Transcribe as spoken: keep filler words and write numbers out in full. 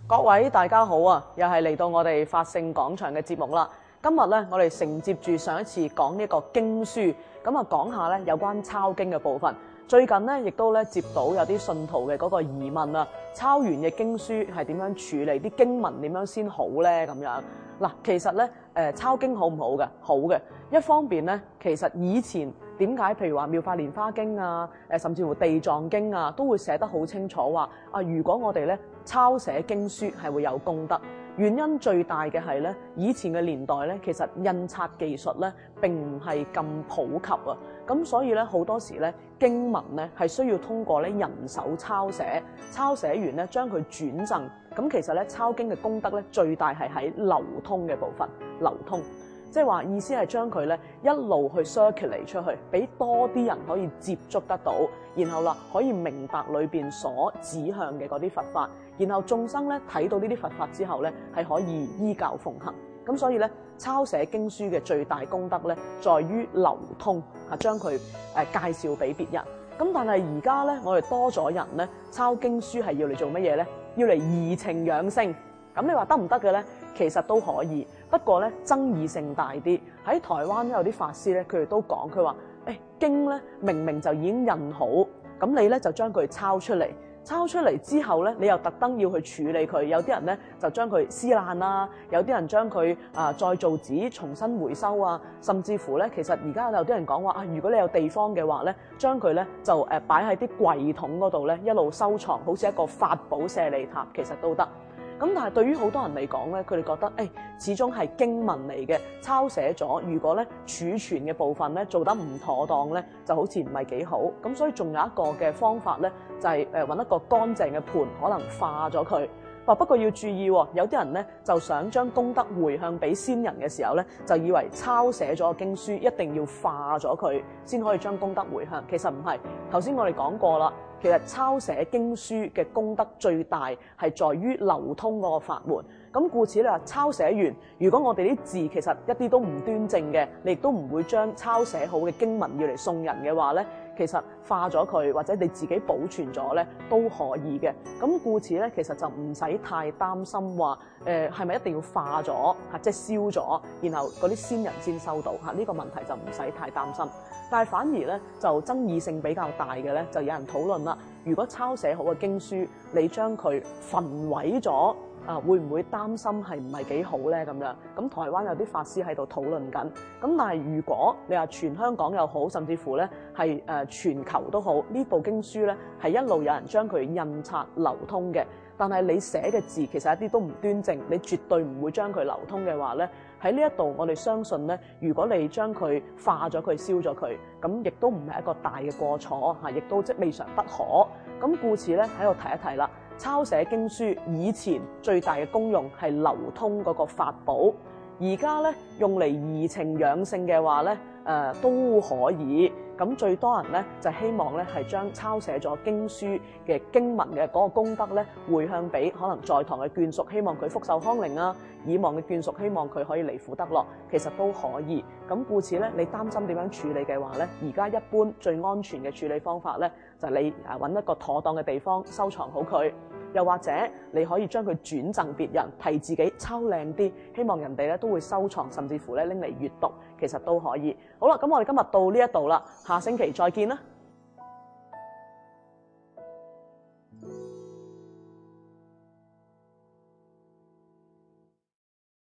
各位大家好啊，又係嚟到我哋法性廣場嘅節目啦。今日咧，我哋承接住上一次講呢個經書，咁啊講下咧有關抄經嘅部分。最近咧，亦都咧接到有啲信徒嘅嗰個疑問啊，抄完嘅經書係點樣處理？啲經文點樣先好咧？咁樣嗱，其實咧誒抄經好唔好嘅？好嘅。一方面咧，其實以前點解譬如話《妙法蓮華經》啊，誒甚至乎《地藏經》啊，都會寫得好清楚話啊，如果我哋咧抄寫經書係會有功德。原因最大嘅係咧，以前嘅年代咧，其實印刷技術咧並唔係咁普及啊，咁所以咧好多時咧經文咧係需要通過咧人手抄寫，抄寫完咧將佢轉贈，咁其實咧抄經嘅功德咧最大係喺流通嘅部分，流通。即係話意思係將佢咧一路去 circulate 出去，俾多啲人可以接觸得到，然後啦可以明白裏邊所指向嘅嗰啲佛法，然後眾生咧睇到呢啲佛法之後咧係可以依教奉行。咁所以咧抄寫經書嘅最大功德咧，在於流通啊，將佢誒介紹俾別人。咁但係而家咧，我哋多咗人咧抄經書係要嚟做乜嘢咧？要嚟怡情養性。咁你話得唔得嘅咧？其實都可以，不過咧爭議性大啲。喺台灣有啲法師咧，佢哋都講，佢話誒經咧明明就已經印好，咁你咧就將佢抄出嚟，抄出嚟之後咧，你又特登要去處理佢。有啲人咧就將佢撕爛啦，有啲人將佢啊再造紙重新回收啊，甚至乎咧，其實而家有啲人講話啊，如果你有地方嘅話咧，將佢咧就誒擺喺啲櫃桶嗰度咧，一路收藏，好似一個法寶舍利塔，其實都得。咁但係對於好多人嚟講咧，佢哋覺得誒、哎，始終係經文嚟嘅，抄寫咗，如果咧儲存嘅部分咧做得唔妥當咧，就好似唔係幾好。咁所以仲有一個嘅方法咧，就係誒揾一個乾淨嘅盤，可能化咗佢。不過要注意，有啲人咧就想將功德回向俾先人嘅時候咧，就以為抄寫咗經書一定要化咗佢先可以將功德回向。其實唔係，頭先我哋講過啦。其實抄寫經書嘅功德最大係在於流通嗰個法門。咁故此你話抄寫完，如果我哋啲字其實一啲都唔端正嘅，你亦都唔會將抄寫好嘅經文要嚟送人嘅話咧，其實化咗佢或者你自己保存咗咧都可以嘅。咁故此咧，其實就唔使太擔心話誒係咪一定要化咗嚇，即係燒咗，然後嗰啲先人先收到嚇，呢個問題就唔使太擔心。但係反而咧就爭議性比較大嘅咧，就有人討論啦。如果抄寫好嘅經書，你將佢焚毀咗啊，會唔會擔心係唔係幾好咧？咁樣咁台灣有啲法師喺度討論緊。咁但係如果你話全香港又好，甚至乎咧係誒全球都好，呢部經書咧係一路有人將佢印刷流通嘅。但係你寫嘅字其實一啲都唔端正，你絕對唔會將佢流通嘅話咧，喺呢一度我哋相信咧，如果你將佢化咗佢、燒咗佢，咁亦都唔係一個大嘅過錯嚇，亦都即未嘗不可。咁故此咧喺度提一提啦，抄寫經書以前最大嘅功用係流通嗰個法寶，而家咧用嚟怡情養性嘅話咧，誒、呃、都可以。咁最多人咧就希望咧係將抄寫咗經書嘅經文嘅嗰個功德咧回向俾可能在堂嘅眷屬，希望佢福壽康寧啊；已亡嘅眷屬希望佢可以離苦得樂，其實都可以。咁故此咧，你擔心點樣處理嘅話咧，而家一般最安全嘅處理方法咧，就係你誒揾一個妥當嘅地方收藏好佢。又或者你可以將佢轉贈別人，提自己抄靚啲，希望人哋咧都會收藏，甚至乎咧拎嚟閱讀，其實都可以。好啦，咁我哋今日到呢一度啦，下星期再見啦。